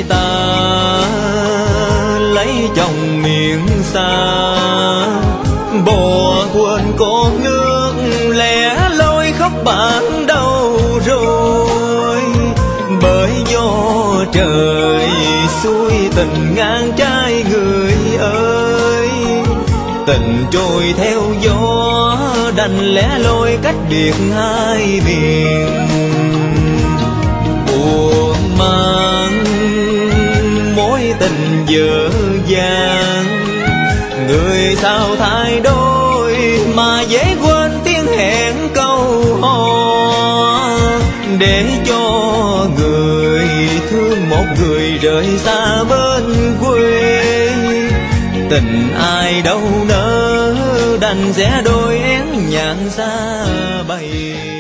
ta lấy chồng miền xa. Bỏ quên con nước lẻ loi khóc bạn đâu rồi, bởi gió trời xuôi tình ngang trái người ơi. Tình trôi theo gió đành lẻ loi cách biệt hai miền. Buồn mang mối tình dở dang, người sao thay đổi mà dễ quên tiếng hẹn câu hò. Để cho người thương một người rời xa bên quê, tình ai đâu nỡ đành rẽ đôi én nhạn xa bầy.